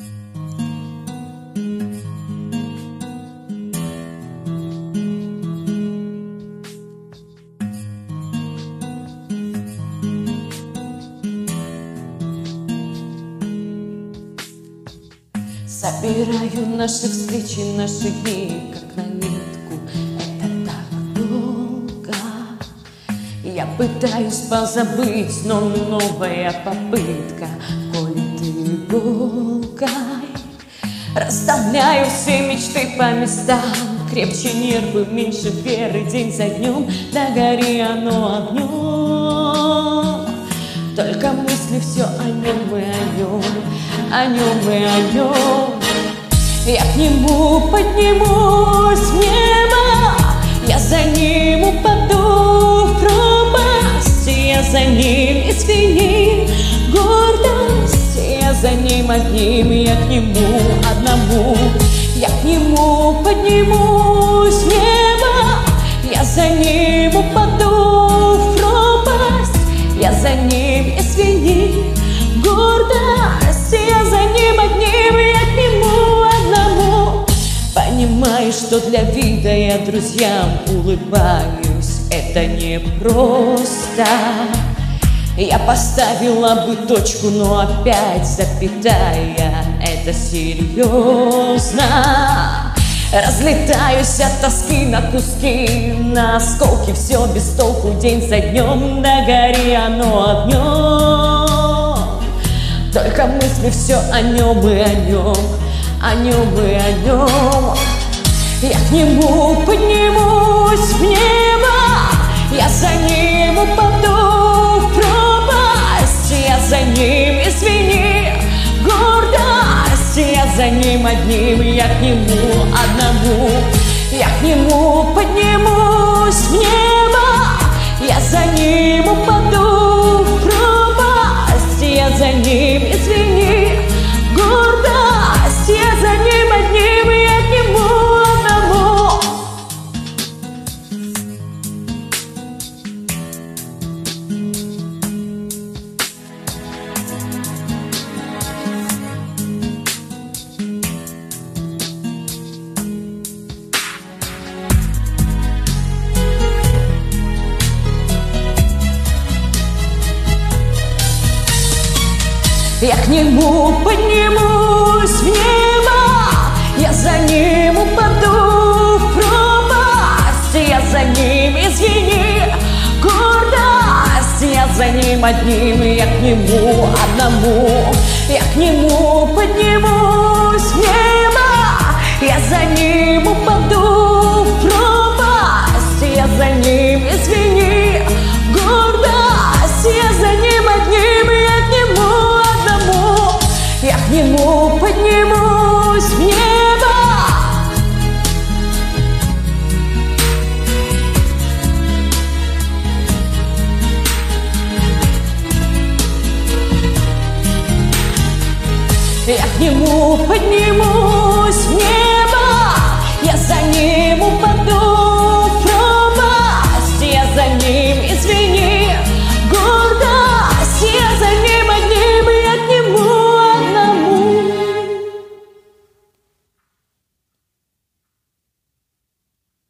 Собираю наши встречи, наши дни, как на нитку. Это так долго. Я пытаюсь позабыть, но новая попытка колет иголкой. Расставляю все мечты по местам, крепче нервы, меньше веры, день за днем, да гори оно огнем. Только мысли все о нем и о нем, о нем и о нем. Я к нему поднимусь в небо, я за ним упаду в пропасть. Я за ним извини гордость, я за ним одним, я к нему одному. Я к нему поднимусь в небо, я за ним упаду в пропасть. Я за ним, извини, гордость, я за ним одним, я к нему одному. Понимаю, что для вида я друзьям улыбаюсь, это непросто. Я поставила бы точку, но опять запятая, это серьезно. Разлетаюсь от тоски на куски, на осколки, все без толку, день за днем, да гори оно огнем. Только мысли все о нем и о нем, о нем и о нем. Я к нему поднимусь в небо, я за ним упаду в пропасть. Я за ним, извини, гордость, я за ним одним, я к нему одному. Я к нему поднимусь в небо, я за ним упаду в пропасть. Я за ним, извини, гордость, я за ним одним, я к нему одному. Я к нему поднимусь в небо, я за ним упаду в пропасть. Я за ним, извини, гордость, я за ним одним, я к нему одному. Я к нему поднимусь в небо, я за ним упаду в пропасть. Я за ним, извини, гордость, я за ним одним, я к нему одному. Я к нему поднимусь в небо. Я к нему поднимусь в небо, я за ним упаду